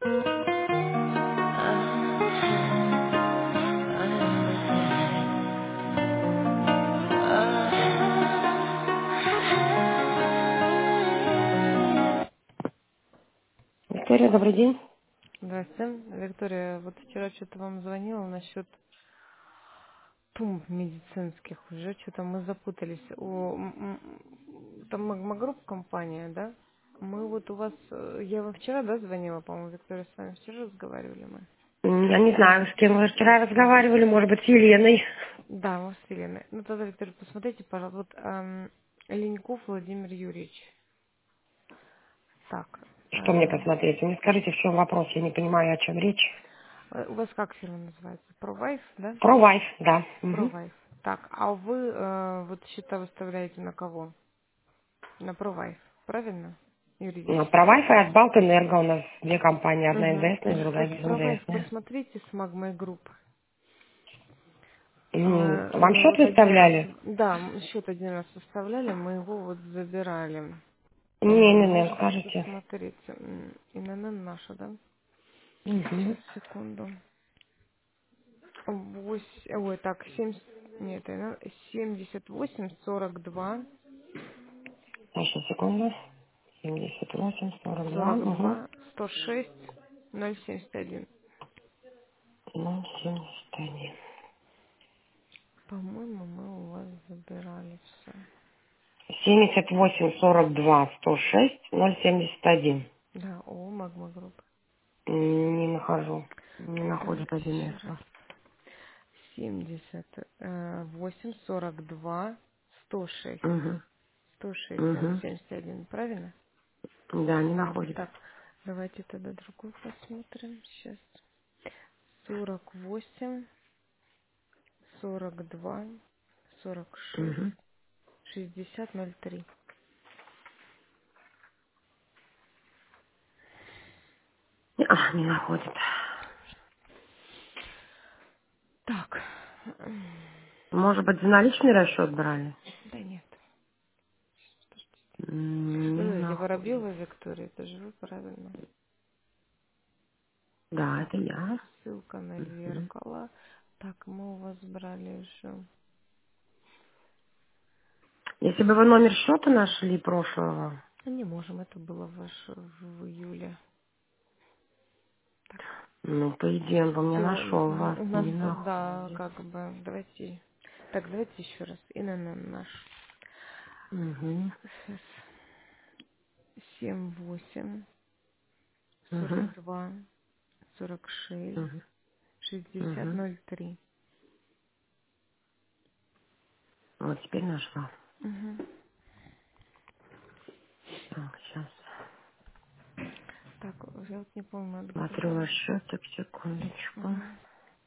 Виктория, добрый день. Здравствуйте. Виктория, вот вчера что-то вам звонила насчет пумп медицинских. Уже что-то мы запутались. Там Магмагрупп компания, да? Мы вот у вас... Я вам вчера, да, звонила, по-моему, Виктория, с вами вчера разговаривали мы? Я не знаю, с кем вы вчера разговаривали, может быть, с Еленой. Да, мы с Еленой. Ну, тогда, Виктория, посмотрите, пожалуйста. Вот Леньков Владимир Юрьевич. Так. Что мне посмотреть? Вы мне скажите, в чем вопрос, я не понимаю, о чем речь. У вас как фирма называется? ProWife, да? Про Вайф, да. Угу. ProWife. Так, а вы вот счета выставляете на кого? На ProWife, правильно? Про Юридическое Вайф и лицо. от Балтэнерго у нас две компании, одна Угу. НДСная, другая Вот ProWife безНДСная. посмотрите с Магмой Групп. Вам Мы счет вот один раз, выставляли? да, счет один раз составляли, мы его вот забирали. Не, не, не, Можете скажите. посмотреть. ИНН наша, да? Угу. Сейчас, секунду. Ой, так, 70, нет, 78, Сейчас, секунду. 78, 42, 42, угу. 106, 071. 071. По-моему, мы у вас забирали все. 78, 42, 106, 071. Да, о, Магма Групп. Не нахожу. Не Так, находит давайте один еще раз. из. 78, 42, 106. Угу. 106, Угу. 71, правильно? Да, не находит. Так, давайте тогда другую посмотрим. Сейчас. 48, 42, 46, Угу. 60, 03. Не находит. Так. Может быть, за наличный расчет брали? Да нет. Не Подождите, находит. Воробьева Виктория, это же вы правильно. Да, Так, это я. ссылка на Мгм. зеркало. Так, мы у вас брали уже. Если бы вы номер счета нашли прошлого, Ну, не можем, это было ваше в июле. Так, по идее, он бы меня все, нашел, вас у нас, не да, находит. как бы, давайте. Так, давайте еще раз. ИНН наш. Угу. Сейчас. 78, Угу. 42, 46, Угу. 60, Угу. 03. Вот теперь нашла. Угу. Так, сейчас. Так, я вот не помню, Смотрю открывали. ваш счетик, секундочку. Угу.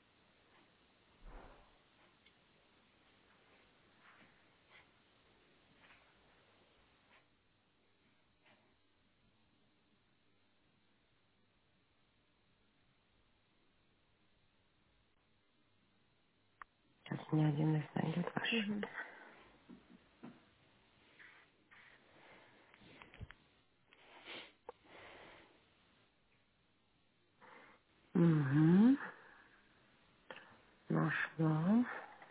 Сейчас мне один из найдет ваш Угу. счет. Угу. Нашла.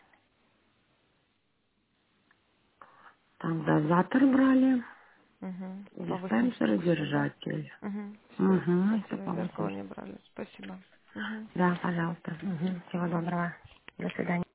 Там дозатор брали. Угу. По 8 Диспенсер и штук все, да? держатель. Угу. Все. Угу. Все Спасибо. по Зеркало 8. не брали. Спасибо. Угу. Да, пожалуйста. Всего доброго. До свидания.